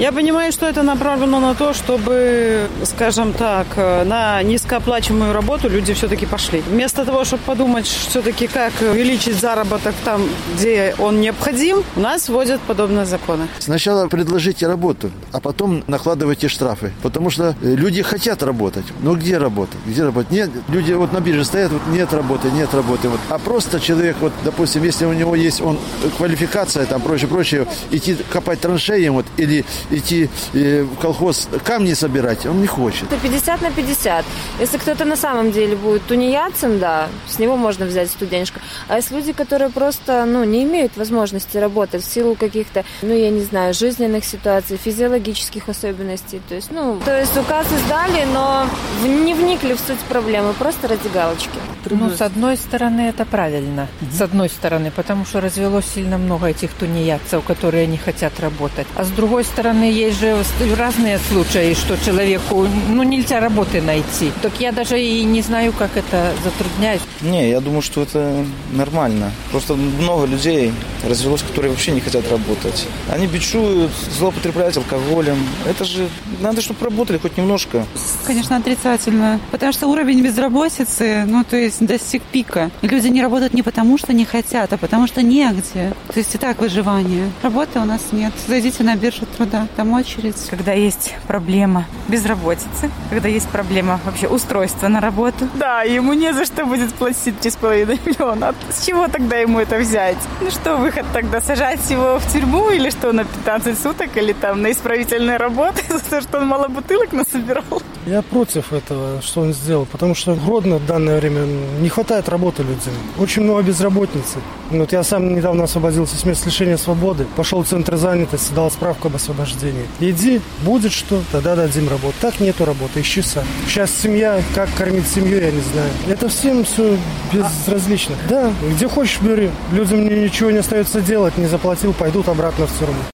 Я понимаю, что это направлено на то, чтобы, скажем так, на низкооплачиваемую работу люди все-таки пошли. Вместо того, чтобы подумать все-таки, как увеличить заработок там, где он необходим, у нас вводят подобные законы. Сначала предложите работу, а потом накладывайте штрафы. Потому что люди хотят работать. Но где работать? Где работать? Нет, люди вот на бирже стоят, вот нет работы. Вот. А просто человек, вот, допустим, если у него есть квалификация, там, прочее, идти копать траншеи, вот, или идти в колхоз камни собирать, он не хочет. Это 50 на 50. Если кто-то на самом деле будет тунеядцем, да, с него можно взять студенчку. А есть люди, которые просто, не имеют возможности работать в силу каких-то, я не знаю, жизненных ситуаций, физиологических особенностей. То есть указ издали, но не вникли в суть проблемы, просто ради галочки. С одной стороны, это правильно. С одной стороны, потому что развелось сильно много этих тунеядцев, которые не хотят работать. А с другой стороны, есть же разные случаи, что человеку, нельзя работы найти. Так я даже и не знаю, как это затрудняет. Не, я думаю, что это нормально. Просто много людей развелось, которые вообще не хотят работать. Они бичуют, злоупотребляют алкоголем. Это же надо, чтобы работали хоть немножко. Конечно, отрицательно. Потому что уровень безработицы, достиг пика. И люди не работают не потому, что не хотят, а потому что негде. То есть и так выживание. Работы у нас нет. Зайдите на биржу труда. Там очередь. Когда есть проблема безработицы, когда есть проблема вообще устройства на работу. Да, ему не за что будет платить 3,5 миллиона. С чего тогда ему это взять? Что, выход тогда? Сажать его в тюрьму или что, на 15 суток? Или там на исправительные работы за то, что он мало бутылок насобирал? Я против этого, что он сделал, потому что в Гродно в данное время не хватает работы людям. Очень много безработицы. Я сам недавно освободился с мест лишения свободы, пошел в центр занятости, дал справку об освобождении. Иди, будет что, тогда дадим работу. Так нету работы, ищи сам. Сейчас семья, как кормить семью, я не знаю. Это всем все безразлично. Да, где хочешь бери. Людям ничего не остается делать, не заплатил, пойдут обратно в тюрьму.